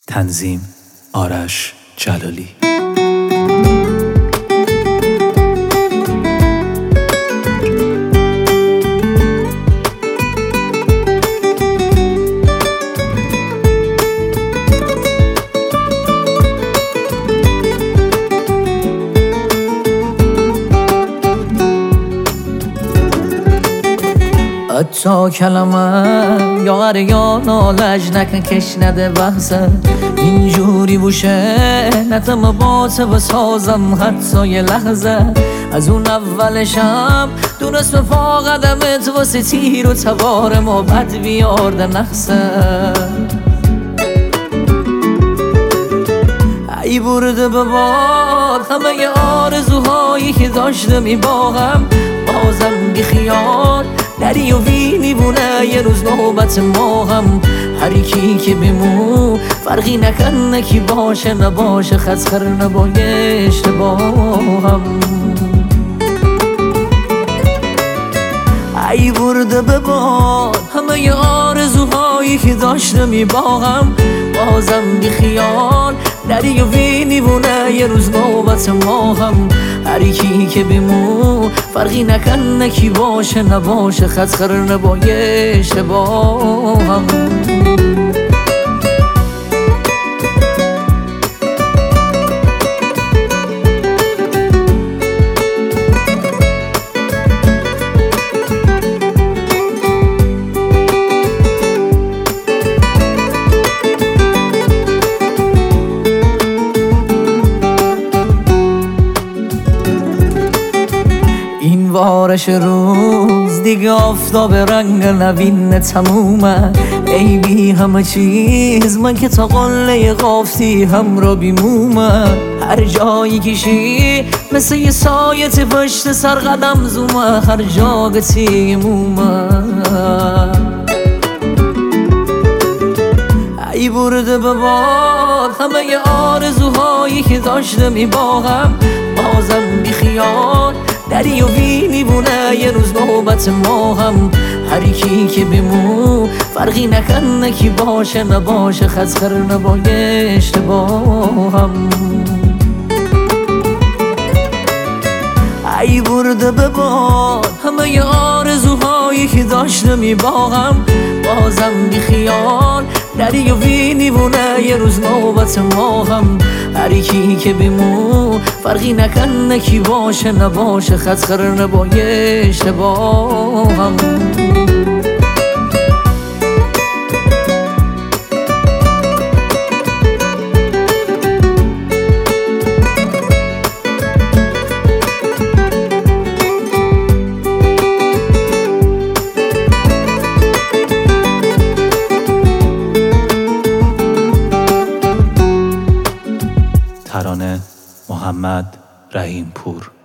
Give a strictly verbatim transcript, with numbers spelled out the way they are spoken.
تنظیم آرش جلالی. حتی کلمه یا یا نالج نکن کش نده بحثه اینجوری بوشه نتم باته و سازم حتی یه لحظه از اون اولشم دونست به پا قدمت واسه تیر و تبار ما بد بیارده نخسه ای برده به بار همه ی آرزوهایی که داشته می باغم بازم بی خیال دری و وینی بونه یه روز نوبت ما هم هر کی که بمو فرقی نکنه کی باشه نباشه خسخر نبایه اشتباهم ای برده به باد همه ی آرزوهایی که داشته می باغم بازم بی خیال دری و وینی بونه یه روز نوبت ما هم هر کی که بمو فرقی نکنه کی باشه نباشه خسخر نبایه اشتباهم بارش روز دیگه آفتاب رنگ نوین تمومه ای بی همه چیز من که تا قله قافتی هم را بیمومه هر جایی کشی مثل یه سایت پشت سر قدم زومه هر جا گتی مومه ای برده به بار همه ی آرزوهایی که داشته می باغم بازم بی خیال دری و وینی بونه یه روز نوبت ما هم هر کی که بمو فرقی نکنه کی باشه نباشه خسخر نبایه اشتباهم ای برده به باد همه ی آرزوهایی که داشته می باغم بازم بی خیال دری و وینی بونه یه روز نوبت ما هم هر کی که بمو فرقی نکنه کی باشه نباشه خسخر نبایه اشتباهم ترانه محمد رحیم پور.